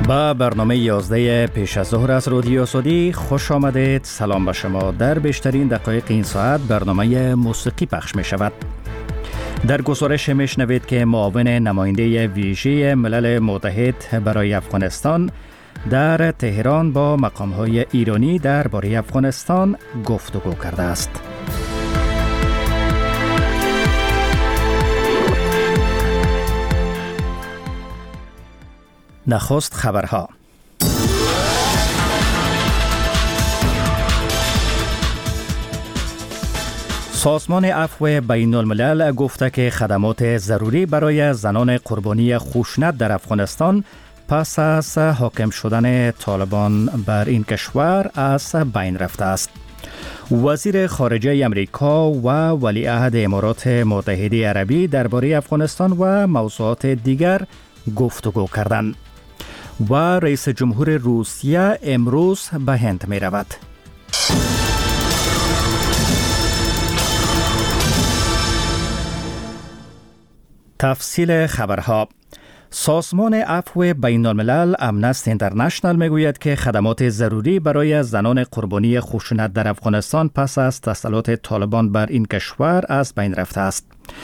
با برنامه 11 پیش از ظهر از رادیو آزادی خوش آمدید. سلام به شما. در بیشترین دقایق این ساعت برنامه موسیقی پخش می شود. در گزارش میشنوید که معاون نماینده ویژه ملل متحد برای افغانستان در تهران با مقام‌های ایرانی درباره افغانستان گفتگو کرده است. نخست خبرها. سازمان عفو بین الملل گفته که خدمات ضروری برای زنان قربانی خشونت در افغانستان پس از حاکم شدن طالبان بر این کشور از بین رفته است. وزیر خارجه امریکا و ولیعهد امارات متحده عربی درباره افغانستان و موضوعات دیگر گفتگو کردند. و رئیس جمهور روسیه امروز به هند می رود. تفصیل خبرها. سازمان عفو بین الملل امنستی اینترنشنال میگوید که خدمات ضروری برای زنان قربانی خشونت در افغانستان پس از تسلط طالبان بر این کشور از بین رفته است.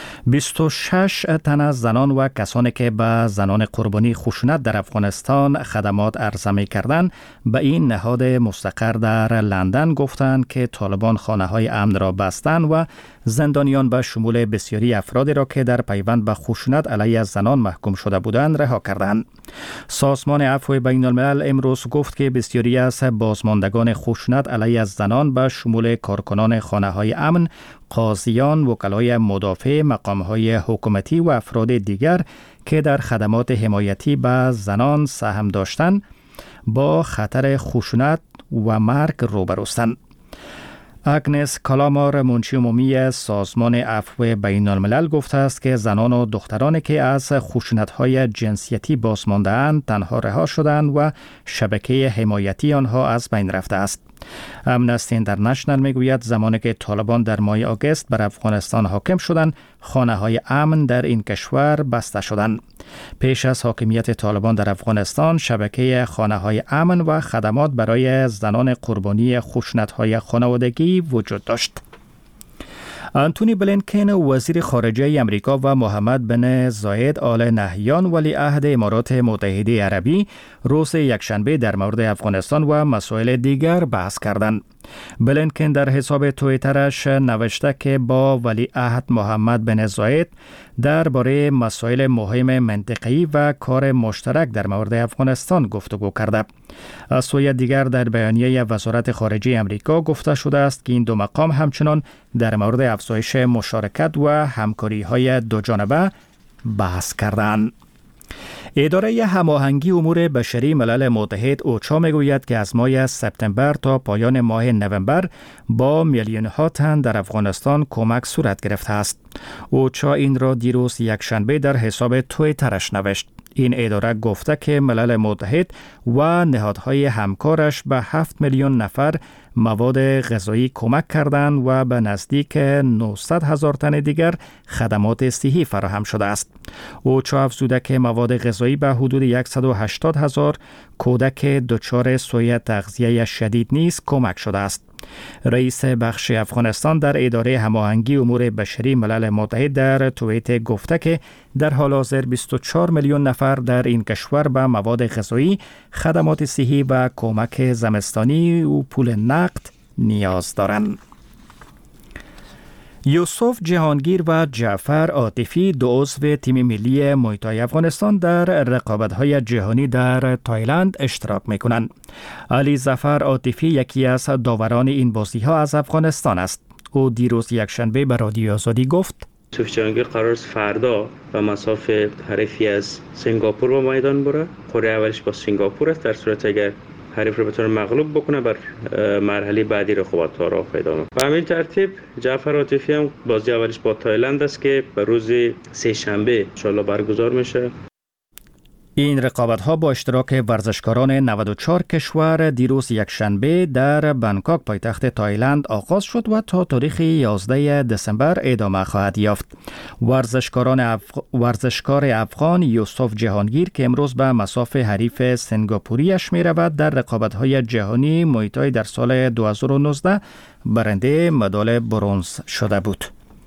26 تن از زنان و کسانی که به زنان قربانی خشونت در افغانستان خدمات عرضه می‌کردند به این نهاد مستقر در لندن گفتند که طالبان خانه‌های امن را بستند و زندانیان به شمول بسیاری افرادی را که در پیوند به خشونت علیه زنان محکوم شده بودند رها کردند. سازمان عفو بین الملل امروز گفت که بسیاری از بازماندگان خشونت علیه زنان به شمول کارکنان خانه‌های امن، قاضیان، وکلای مدافع، مقام‌های حکومتی و افراد دیگر که در خدمات حمایتی به زنان سهم داشتند با خطر خشونت و مرگ روبروستند. اگنس کالامار منشی عمومی سازمان عفو بین الملل گفته است که زنان و دخترانی که از خشونت‌های جنسیتی بازمانده‌اند تنها رها شدند و شبکه حمایتی آنها از بین رفته است. امنستی اینترنشنال میگوید زمانی که طالبان در ماه آگوست بر افغانستان حاکم شدند، خانه‌های امن در این کشور بسته شدند. پیش از حاکمیت طالبان در افغانستان، شبکه خانه‌های امن و خدمات برای زنان قربانی خشونت‌های خانوادگی وجود داشت. آنتونی بلینکن وزیر خارجه امریکا و محمد بن زاید آل نهیان ولیعهد امارات متحده عربی روز یکشنبه در مورد افغانستان و مسائل دیگر بحث کردند. بلینکن در حساب توییترش نوشته که با ولیعهد محمد بن زاید درباره مسائل مهم منطقه‌ای و کار مشترک در مورد افغانستان گفتگو کرده. از سوی دیگر در بیانیه وزارت خارجه امریکا گفته شده است که این دو مقام همچنان در مورد افزایش مشارکت و همکاری‌های دوجانبه بحث کردند. اداره هماهنگی امور بشری ملل متحد اوچا میگوید که از ماه سپتامبر تا پایان ماه نوامبر با میلیون‌ها تن در افغانستان کمک صورت گرفته است. اوچا این را دیروز یکشنبه در حساب توییترش نوشت. این اداره گفته که ملل متحد و نهادهای همکارش به 7 میلیون نفر مواد غذایی کمک کردند و به نزدیک 900,000 تن دیگر خدمات صحی فراهم شده است. اوچا افزوده که مواد غذایی به حدود 180,000 کودک دچار سوء تغذیه شدید نیز کمک شده است. رئیس بخش افغانستان در اداره هماهنگی امور بشری ملل متحد در توییت گفته که در حال حاضر 24 میلیون نفر در این کشور به مواد غذایی، خدمات صحی و کمک زمستانی و پول نقد نیاز دارند. یوسف جهانگیر و جعفر عاطفی دو عضو تیم ملی موی تای افغانستان در رقابت‌های جهانی در تایلند اشتراک می‌کنند. علی ظفر عاطفی یکی از داوران این بازی‌ها از افغانستان است. او دیروز یکشنبه به رادیو آزادی گفت: یوسف جهانگیر قرار است فردا به مسافه حریفی از سنگاپور به میدان بره. قرعه اولش با سنگاپور است. در صورت اگر حریف رو بتونه مغلوب بکنه بر مرحله بعدی رقابت‌ها راه پیدا می‌کنه. به همین ترتیب جعفر عاطفی هم بازی اولش با تایلند است که به روز سه شنبه ان شاءالله برگزار میشه. این رقابت‌ها با اشتراک ورزشکاران 94 کشور دیروز یکشنبه در بانکوک پایتخت تایلند آغاز شد و تا تاریخ 11 دسامبر ادامه خواهد یافت. ورزشکار افغان یوسف جهانگیر که امروز به مصاف حریف سنگاپوریش می رود در رقابت‌های جهانی موی تای در سال 2019 برنده مدال برنز شده بود.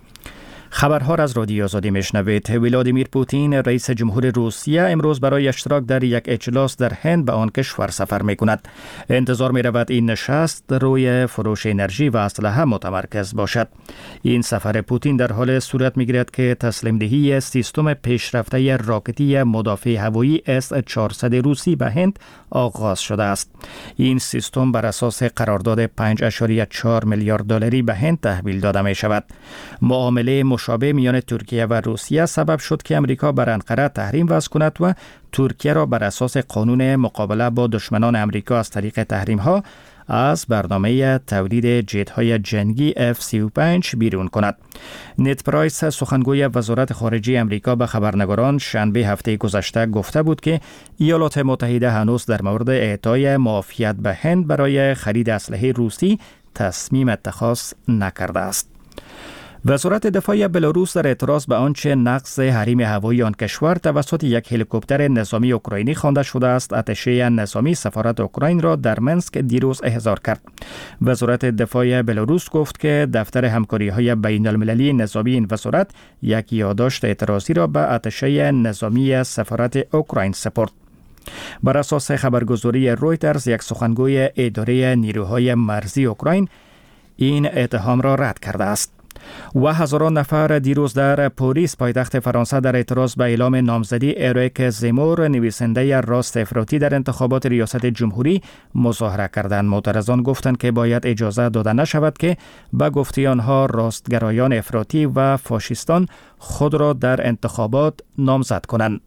خبرها را از رادیو آزادی میشنوید. ولادیمیر پوتین رئیس جمهور روسیه امروز برای اشتراک در یک اجلاس در هند به آن کشور سفر می کند. انتظار می رود این نشست روی فروش انرژی و اسلحه متمرکز باشد. این سفر پوتین در حال صورت می گیرد که تسلیم دهی سیستم پیشرفته راکتی مدافع هوایی S-400 روسی به هند آغاز شده است. این سیستم بر اساس قرارداد 5.4 میلیارد دلاری به هند تحویل داده می شود. معامله مشابه میان ترکیه و روسیه سبب شد که امریکا بر انقره تحریم وضع کند و ترکیه را بر اساس قانون مقابله با دشمنان امریکا از طریق تحریم ها از برنامه تولید جت‌های جنگی F-35 بیرون کند. نت پرایس سخنگوی وزارت خارجه امریکا به خبرنگاران شنبه هفته گذشته گفته بود که ایالات متحده هنوز در مورد اعطای معافیت به هند برای خرید اسلحه روسی تصمیم اتخاذ نکرده است. وزارت دفاع بلاروس در اعتراض به آنچه نقض حریم هوایی آن کشور توسط یک هلیکوپتر نظامی اوکراینی خوانده شده است، اتشه نظامی سفارت اوکراین را در منسک دیروز احضار کرد. وزارت دفاع بلاروس گفت که دفتر همکاری‌های بین‌المللی نظامی این وزارت یک یادداشت اعتراضی را به اتشه نظامی سفارت اوکراین سپرد. بر اساس خبرگزاری رویترز، یک سخنگوی اداره نیروهای مرزی اوکراین این اتهام را رد کرده است. و هزاران نفر دیروز در پاریس پایتخت فرانسه در اعتراض به اعلام نامزدی اریک زمور نویسنده راست افراطی در انتخابات ریاست جمهوری مظاهره کردند. معترضان گفتند که باید اجازه داده نشود که به گفته آنها راستگرایان افراطی و فاشیستان خود را در انتخابات نامزد کنند.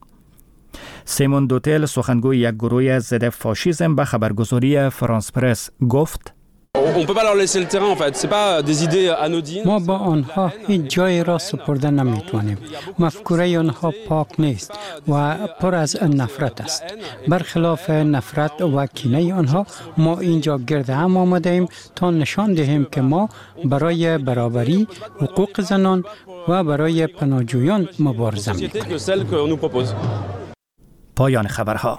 سیمون دوتل سخنگوی یک گروه ضد فاشیسم به خبرگزاری فرانس پرس گفت: ما با آنها هیچ جای را سپرده نمیتوانیم. مفکوره آنها پاک نیست و پر از نفرت است. برخلاف نفرت و کینه آنها، ما اینجا گرد هم آمده ایم تا نشان دهیم که ما برای برابری، حقوق زنان و برای پناهجویان مبارزه میکنیم. پایان خبرها.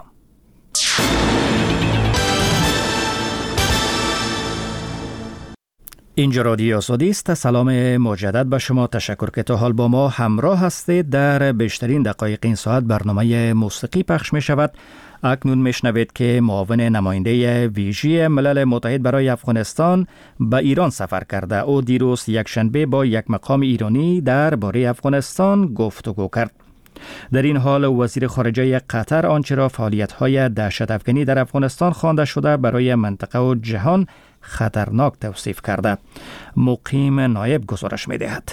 اینجا رادیو آزادی است. سلام مجدد به شما. تشکر که تا حال با ما همراه هستید. در بیشترین دقایق این ساعت برنامه موسیقی پخش می شود. اکنون می شنوید که معاون نماینده ویژه ملل متحد برای افغانستان به ایران سفر کرده. او دیروز یکشنبه با یک مقام ایرانی درباره افغانستان گفتگو کرد. در این حال وزیر خارجه قطر آنچه را فعالیت‌های دهشت افکنی در افغانستان خوانده شده برای منطقه و جهان خطرناک توصیف کرده. مقیم نایب گزارش می‌دهد.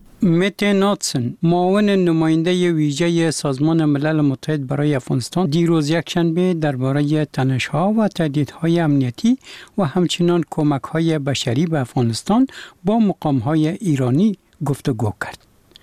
مت ناتسن، معاون نماینده ویژه سازمان ملل متحد برای افغانستان، دیروز یکشنبه درباره تنش‌ها و تهدیدهای امنیتی و همچنین کمک‌های بشری به افغانستان با مقام‌های ایرانی گفتگو کرد.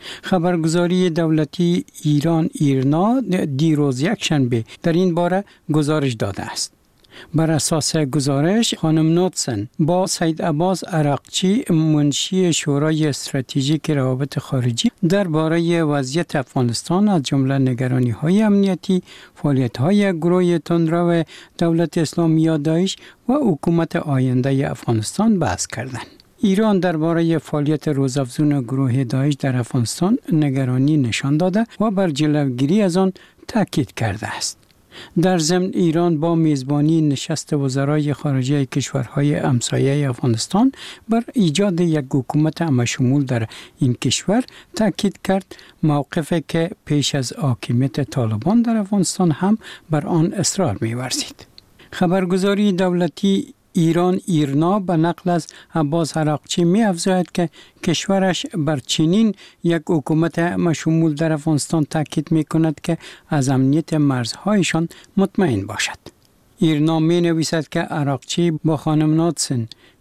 خبرگزاری دولتی ایران ایرنا دیروز یکشنبه در این باره گزارش داده است. بر اساس گزارش، خانم نوتسن با سید عباس عراقچی، منشی شورای استراتژیک روابط خارجی، درباره وضعیت افغانستان از جمله نگرانی‌های امنیتی، فعالیت‌های گروه تندرو دولت اسلامی یا داعش و حکومت آینده افغانستان بحث کردند. ایران درباره فعالیت روزافزون گروه داعش در افغانستان نگرانی نشان داده و بر جلوگیری از آن تاکید کرده است. در ضمن ایران با میزبانی نشست وزرای خارجه کشورهای همسایه افغانستان بر ایجاد یک حکومت همشمول در این کشور تاکید کرد، موقفی که پیش از حاکمیت طالبان در افغانستان هم بر آن اصرار می‌ورزید. خبرگزاری دولتی ایران ایرنا به نقل از عباس عراقچی می‌افزاید که کشورش بر چنین یک حکومت مشمول در افغانستان تاکید می‌کند که از امنیت مرزهایشان مطمئن باشد. ایرنا می‌نویسد که عراقچی با خانم ناتسن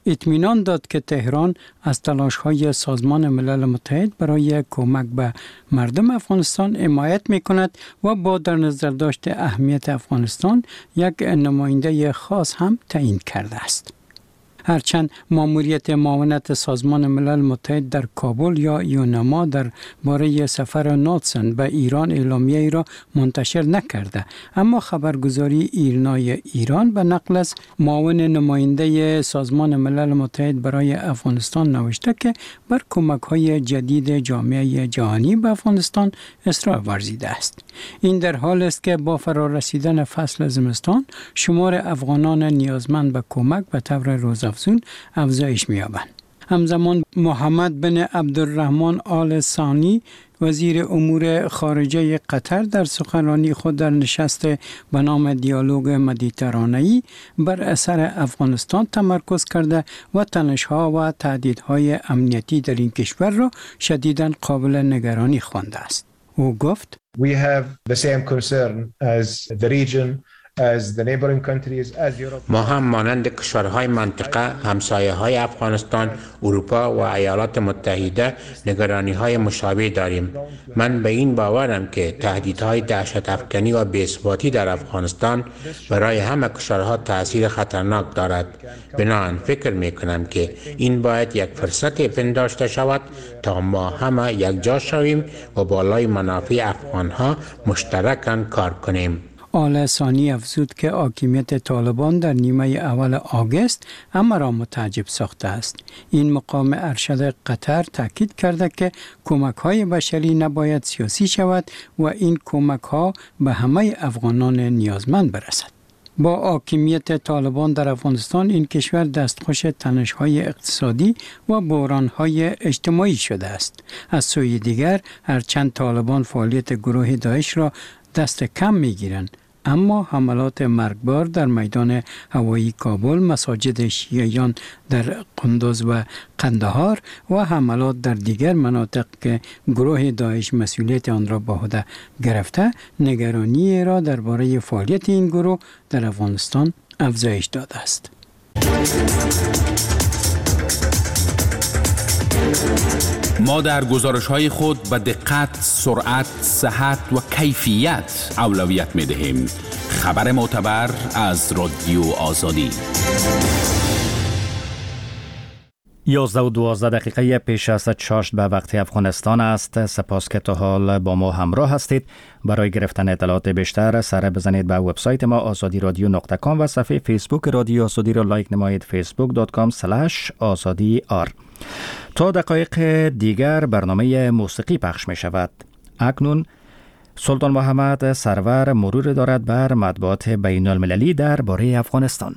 اطمینان داد که تهران از تلاش‌های سازمان ملل متحد برای کمک به مردم افغانستان حمایت می‌کند و با در نظر داشت اهمیت افغانستان یک نماینده خاص هم تعیین کرده است. هرچند ماموریت معاونت سازمان ملل متحد در کابل یا یونما در باره سفر ناتسن به ایران اعلامیه را منتشر نکرده، اما خبرگزاری ایرنای ایران به نقل از معاون نماینده سازمان ملل متحد برای افغانستان نوشته که بر کمک‌های جدید جامعه جهانی به افغانستان اصرار ورزیده است. این در حال است که با فرارسیدن فصل زمستان شمار افغانان نیازمند به کمک به طور روزافزون افزایش می‌یابند. همزمان محمد بن عبدالرحمن آل ثانی وزیر امور خارجه قطر در سخنرانی خود در نشست به نام دیالوگ مدیترانه‌ای بر اثر افغانستان تمرکز کرده و تنش‌ها و تهدیدهای امنیتی در این کشور را شدیداً قابل نگرانی خوانده است. او گفت: We have the same concern as the region, as the neighboring countries, as Europe. ما هم مانند کشورهای منطقه، همسایه‌های افغانستان، اروپا و ایالات متحده نگرانی‌های مشابه داریم. من به این باورم که تهدیدهای دهشت افکنی و بی‌ثباتی در افغانستان برای همه کشورها تأثیر خطرناک دارد. بنابراین فکر می‌کنم که این باید یک فرصت پنداشته شود تا ما همه یک جا شویم و بالای منافع افغان‌ها مشترکاً کار کنیم. آل ثانی افزود که حاکمیت طالبان در نیمه اول آگوست همه را متعجب ساخته است. این مقام ارشد قطر تاکید کرده که کمک‌های بشری نباید سیاسی شود و این کمک‌ها به همه افغانان نیازمند برسد. با حاکمیت طالبان در افغانستان این کشور دستخوش تنش‌های اقتصادی و بحران‌های اجتماعی شده است. از سوی دیگر هرچند طالبان فعالیت گروه داعش را دست کم می‌گیرند، اما حملات مرگبار در میدان هوایی کابل، مساجد شیعیان در قندوز و قندهار و حملات در دیگر مناطق که گروه داعش مسئولیت آن را به عهده گرفته، نگرانی را درباره فعالیت این گروه در افغانستان افزایش داده است. ما در گزارش‌های خود به دقت، سرعت، صحت و کیفیت اولویت می‌دهیم. خبر معتبر از رادیو آزادی. 11:12 پیش از چاشت به وقت افغانستان است. سپاس که تا حال با ما همراه هستید. برای گرفتن اطلاعات بیشتر سر بزنید به وبسایت ما azadiradio.com و صفحه فیسبوک رادیو آزادی را لایک نمایید. facebook.com/azadi.r. تا دقایق دیگر برنامه موسیقی پخش می شود. اکنون سلطان محمد سرور مرور دارد بر مطبوعات بین المللی در باره افغانستان.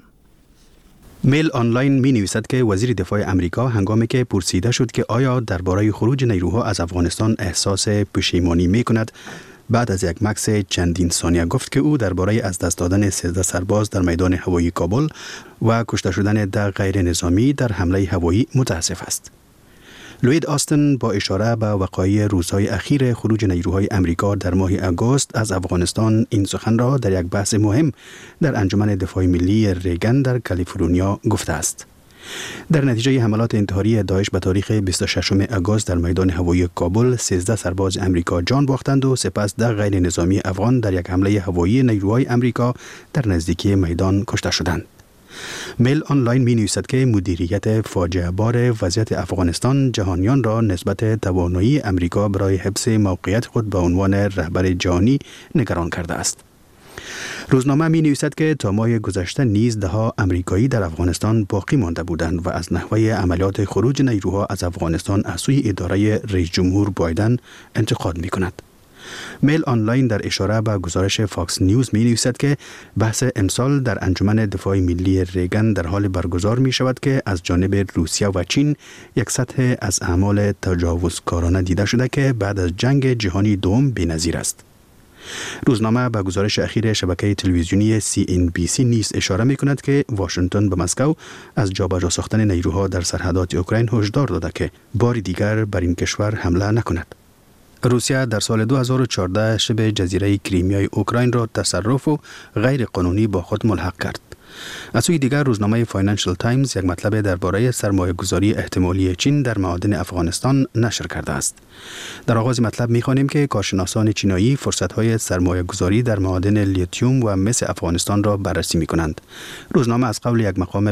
میل آنلاین می نویسد که وزیر دفاع امریکا هنگامی که پرسیده شد که آیا درباره خروج نیروها از افغانستان احساس پشیمانی می کند، بعد از یک مکث چندین ثانیه گفت که او درباره از دست دادن 13 سرباز در میدان هوایی کابل و کشته شدن 10 غیر نظامی در حمله هوایی متاسف است. لوید آستن با اشاره به وقایع روزهای اخیر خروج نیروهای امریکا در ماه آگوست از افغانستان این سخن را در یک بحث مهم در انجمن دفاع ملی ریگن در کالیفرنیا گفته است. در نتیجه حملات انتحاری داعش به تاریخ 26 آگوست در میدان هوایی کابل 13 سرباز امریکا جان باختند و سپس 10 غیر نظامی افغان در یک حمله هوایی نیروهای امریکا در نزدیکی میدان کشته شدند. میل آنلاین می نویسد که مدیریت فاجعه بار وضعیت افغانستان جهانیان را نسبت توانایی امریکا برای حفظ موقعیت خود به عنوان رهبر جهانی نگران کرده است. روزنامه می نویسد که تا ماه گذشته نیز دهها امریکایی در افغانستان باقی مانده بودند و از نحوه عملیات خروج نیروها از افغانستان از سوی اداره رئیس جمهور بایدن انتقاد می کند. میل آنلاین در اشاره به گزارش فاکس نیوز می نویسد که بحث امسال در انجمن دفاع ملی ریگن در حال برگزار می شود که از جانب روسیه و چین یک سطح از اعمال تجاوزکارانه دیده شده که بعد از جنگ جهانی دوم بی‌نظیر است. روزنامه به گزارش اخیر شبکه تلویزیونی CNBC نیز اشاره می کند که واشنگتن به مسکو از جابجا ساختن نیروها در سرحدات اوکراین هشدار داده که بار دیگر بر این کشور حمله نکند. روسیه در سال 2014 شبه جزیره کریمیای اوکراین را تصرف و غیر قانونی با خود ملحق کرد. از سوی دیگر روزنامه فاینانشل تایمز یک مطلب درباره سرمایه‌گذاری احتمالی چین در معادن افغانستان نشر کرده است. در آغاز مطلب می‌خوانیم که کارشناسان چینایی فرصت‌های سرمایه‌گذاری در معادن لیتیوم و مس افغانستان را بررسی می‌کنند. روزنامه از قول یک مقام